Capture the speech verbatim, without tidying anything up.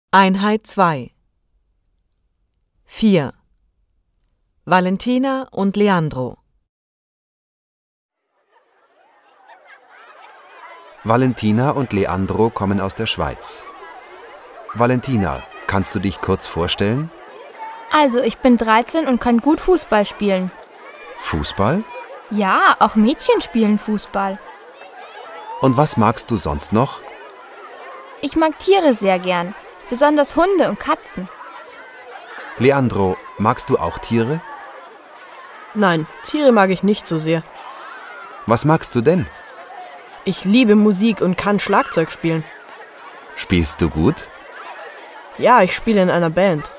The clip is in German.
Einheit zwei. vier. Valentina und Leandro. Valentina und Leandro kommen aus der Schweiz. Valentina, kannst du dich kurz vorstellen? Also, ich bin dreizehn und kann gut Fußball spielen. Fußball? Ja, auch Mädchen spielen Fußball. Und was magst du sonst noch? Ich mag Tiere sehr gern, besonders Hunde und Katzen. Leandro, magst du auch Tiere? Nein, Tiere mag ich nicht so sehr. Was magst du denn? Ich liebe Musik und kann Schlagzeug spielen. Spielst du gut? Ja, ich spiele in einer Band.